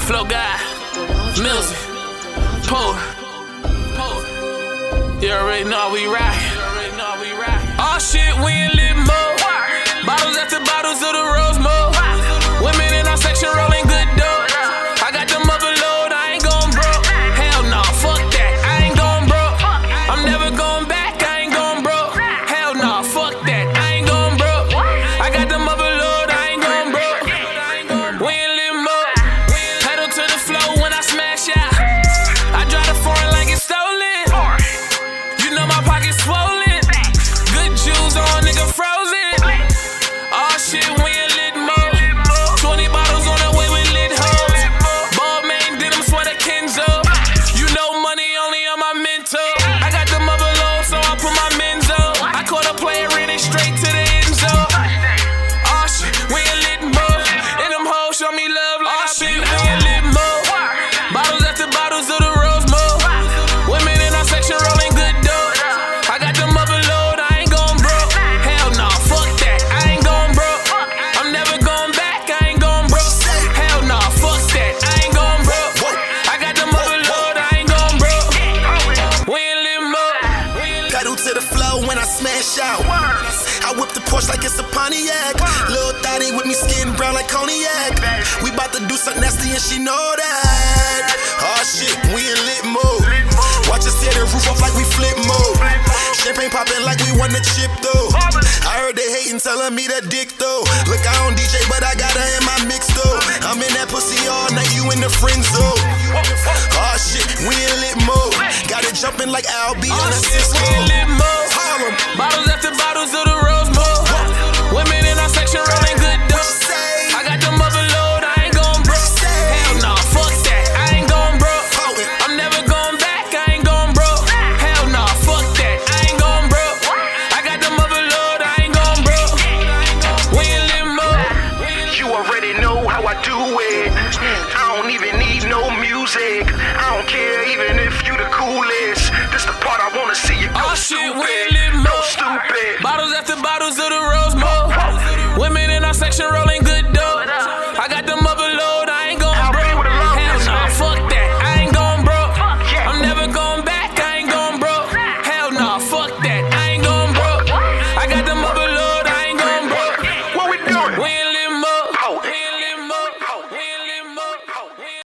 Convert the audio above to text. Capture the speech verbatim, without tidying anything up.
Flow guy, music, poet, poet. You already know we rock. Oh shit, we in lit mode. Bottles after bottles of the rose mode. Women in our section rolling good dough. I got them overload, I ain't going broke. Hell no, fuck that, I ain't going broke. I'm never going back, I ain't going broke. Hell no, fuck that, I ain't going broke. I got them overload, I ain't going broke. We in lit mode. Pedal to the floor when I smash out. I drive the foreign like it's stolen. You know my pocket's swollen. Good juice on, nigga frozen. Oh shit, we in lit mode. twenty bottles on the way with lit hoes. Ball main denim sweater Kenzo. You know money only on my mental. I got the mother low, so I put my menzo. I caught a player in it straight to the end zone. Oh shit, we in lit mode. And them hoes show me love like I been. We in lit mode. Bottles after bottles of the rose mode. Women in our section rolling good dough. I got them overload, I ain't going broke. Hell no, fuck that, I ain't going broke. I'm never going back, I ain't going broke. Hell no, fuck that, I ain't going broke. I got them overload, I ain't going broke. We in lit mode. Pedal to the flow when I smash out. I whip the Porsche like it's a Pontiac. Lil' Thotty with me skin brown like cognac. We bout to do something nasty and she know that. Oh shit, we in lit mode. Watch us tear the roof off like we flip mode. Champagne popping like we won the chip though. I heard they hating, telling me that dick though. Look, I don't D J, but I got her in my mix though. I'm in that pussy all night, you in the friend zone. Oh shit, we in lit mode. Got it jumping like Al B on Oh a shit, Cisco. we in lit mode. Harlem, Bottles after bottles of the rose mode. Women in our section rolling good dough. say, I got them overload, I ain't going broke. Hell no, fuck that, I ain't going broke. I'm never going back, I ain't going broke. Hell no, fuck that, I ain't going broke. I got them overload, I ain't going broke. We in lit mode. You already know how I do it. I don't even need no music. I don't care even if you the coolest. This the part I wanna see you go Oh shit, we in stupid. lit Go mode. stupid. Bottles after bottles of